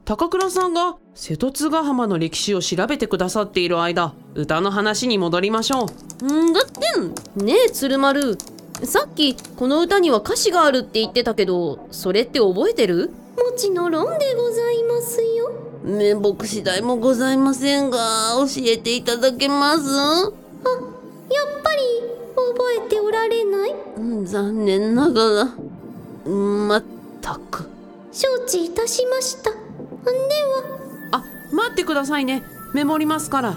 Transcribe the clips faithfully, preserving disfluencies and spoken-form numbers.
高倉さんが瀬戸津ヶ浜の歴史を調べてくださっている間、歌の話に戻りましょう。 んだってねえ鶴丸、さっきこの歌には歌詞があるって言ってたけど、それって覚えてる？ もちろんでございますよ。 面目次第もございませんが、教えていただけます？あ、やっぱり覚えておられない？ 残念ながら、まったく。 承知いたしました。では。 あ、待ってくださいね。メモりますから。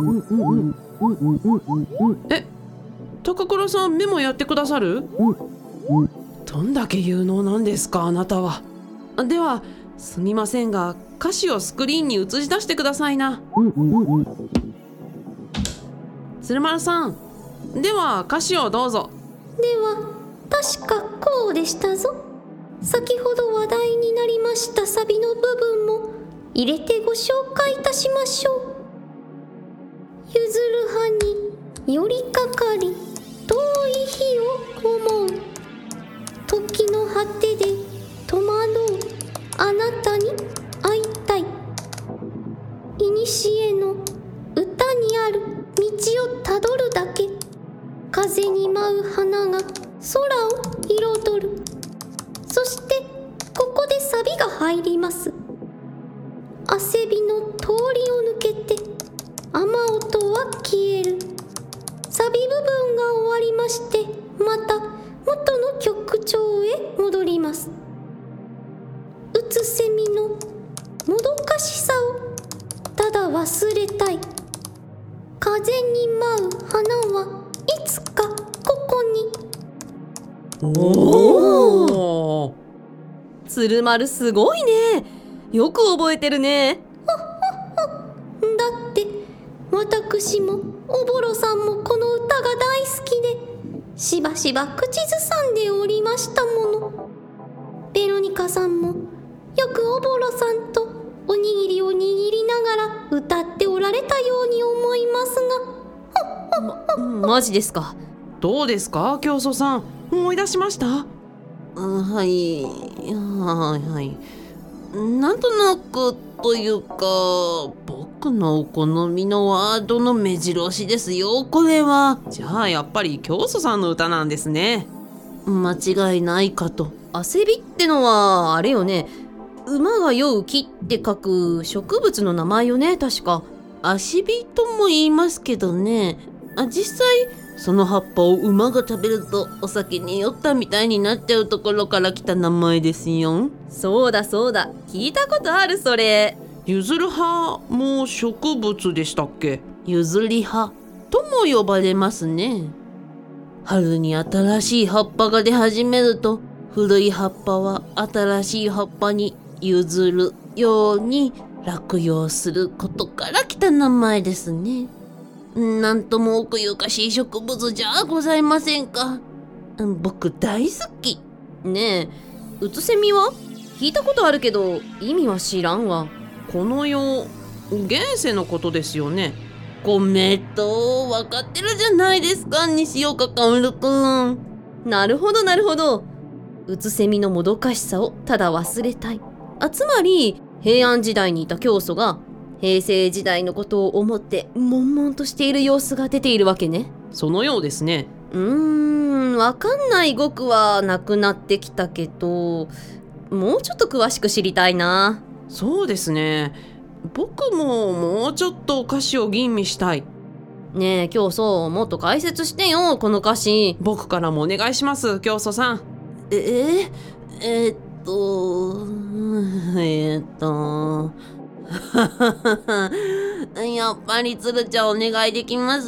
え、高倉さんメモやってくださる？どんだけ有能なんですか、あなたは。では、すみませんが、歌詞をスクリーンに映し出してくださいな。鶴丸さん、では歌詞をどうぞ。 では、確かこうでしたぞ。先ほど話題になりましたサビの部分も入れてご紹介いたしましょう。譲る葉に寄りかかり、遠い日を思う。時の果てで戸惑うあなたに会いたい。古の歌にある道をたどるだけ。風に舞う花が空を彩る。そしてここでサビが入ります。汗びの通りを抜けて雨音は消える。サビ部分が終わりまして、また元の曲調へ戻ります。うつせみのもどかしさをただ忘れたい。風に舞う花はいつかここに。 おお、鶴丸すごいね。よく覚えてるね。 だって私もおぼろさんもこの歌が大好きで、しばしば口ずさんでおりましたもの。ベロニカさんもよくおぼろさんとおにぎりを握りながら歌っておられたように思いますが。ま、マジですか？ どうですか、教祖さん、思い出しました？ はいはいはい。なんとなくというか、僕のお好みのワードの目白押しですよ、これは。 じゃあやっぱり教祖さんの歌なんですね。 間違いないかと。 汗びってのはあれよね、馬が酔う木って書く植物の名前よね、確か。 足火とも言いますけどね。あ、実際その葉っぱを馬が食べるとお酒に酔ったみたいになっちゃうところから来た名前ですよ。 そうだそうだ、聞いたことあるそれ。 譲る葉も植物でしたっけ？ 譲り葉とも呼ばれますね。春に新しい葉っぱが出始めると、古い葉っぱは新しい葉っぱに譲るように落葉することから来た名前ですね。なんとも奥ゆかしい植物じゃございませんか。僕大好き。 ねえ、うつせみは聞いたことあるけど意味は知らんわ。 この世、現世のことですよね。 ごめんと分かってるじゃないですか、西岡薫くん。 なるほどなるほど。うつせみのもどかしさをただ忘れたい。あ、つまり平安時代にいた教祖が平成時代のことを思って悶々としている様子が出ているわけね。 そのようですね。 うーん、わかんない語句はなくなってきたけど、もうちょっと詳しく知りたいな。 そうですね。僕ももうちょっと歌詞を吟味したい。 ねえ教祖、もっと解説してよ、この歌詞。 僕からもお願いします、教祖さん。 えー、えー、っとえー、っとやっぱり鶴ちゃんお願いできます？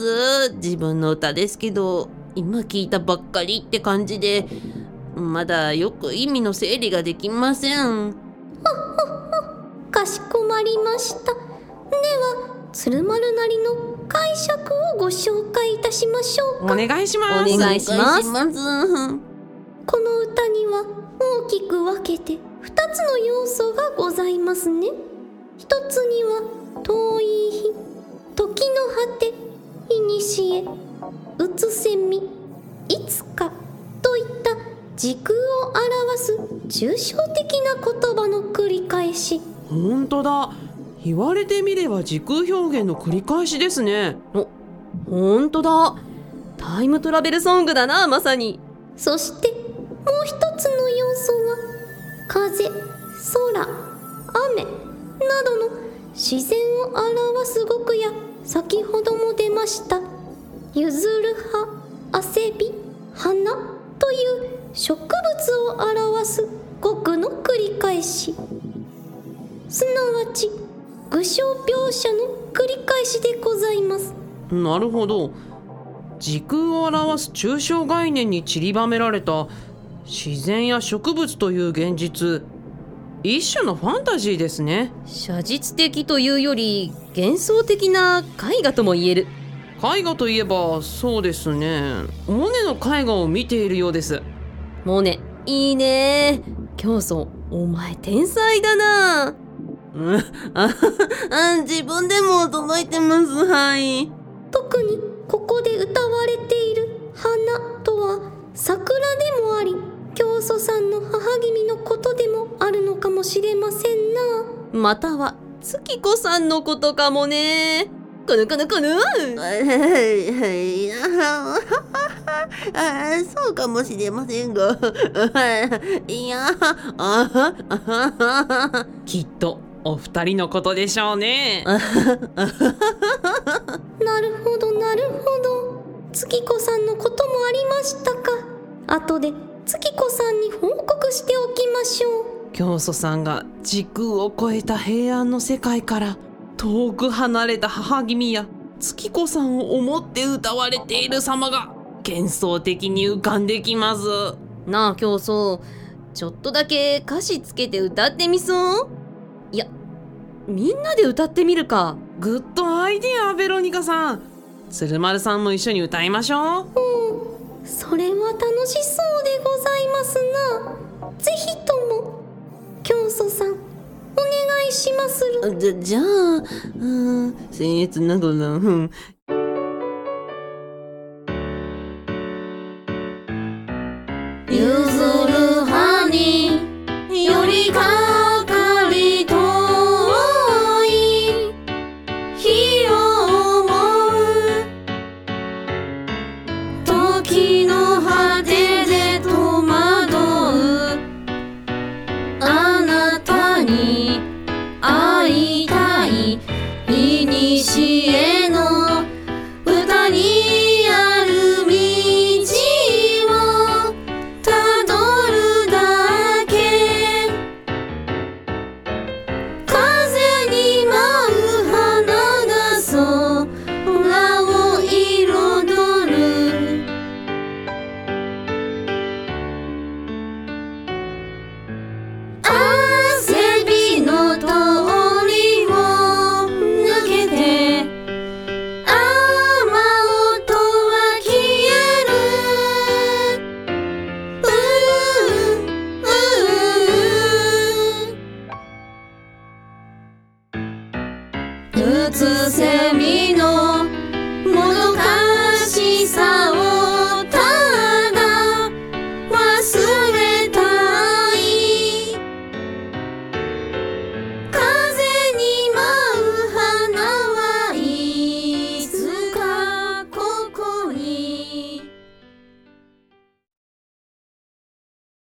自分の歌ですけど今聞いたばっかりって感じで、まだよく意味の整理ができません。 かしこまりました。では鶴丸なりの解釈をご紹介いたしましょうか。 お願いします。 お願いします。 この歌には大きく分けてふたつの要素がございますね。ひとつには遠い日、時の果て、いにしえ、うつせみ、いつかといった時空を表す抽象的な言葉の繰り返し。 ほんとだ。言われてみれば時空表現の繰り返しですね。 お、ほんとだ。タイムトラベルソングだな、まさに。 そしてもう一つの要素は風、空、雨などの自然を表す語句や、先ほども出ました譲る葉、汗び、花という植物を表す語句の繰り返し、すなわち具象描写の繰り返しでございます。 なるほど。時空を表す抽象概念に散りばめられた自然や植物という現実、一種のファンタジーですね。 写実的というより幻想的な絵画とも言える。 絵画といえばそうですね、モネの絵画を見ているようです。 モネ、いいね。教祖、お前天才だな。 うん、ああ自分でも驚いてます。はい。 特にここで歌われている花とは桜でもあり、教祖さんの母君のことでもあるのかもしれませんな。 または月子さんのことかもね。こぬこぬこぬ。 はいはいああそうかもしれませんが、いやあきっとお二人のことでしょうね。 なるほどなるほど、月子さんのこともありましたか。後で月子さんに報告しておきましょう。 教祖さんが時空を超えた平安の世界から遠く離れた母君や月子さんを思って歌われている様が幻想的に浮かんできます。 なあ教祖、ちょっとだけ歌詞つけて歌ってみそう。いや、みんなで歌ってみるか。 グッドアイディア、ベロニカさん。鶴丸さんも一緒に歌いましょう。 それは楽しそうでございますな。ぜひとも教祖さんお願いしまする。 じゃじゃあ、うん、僭越ながら、うん、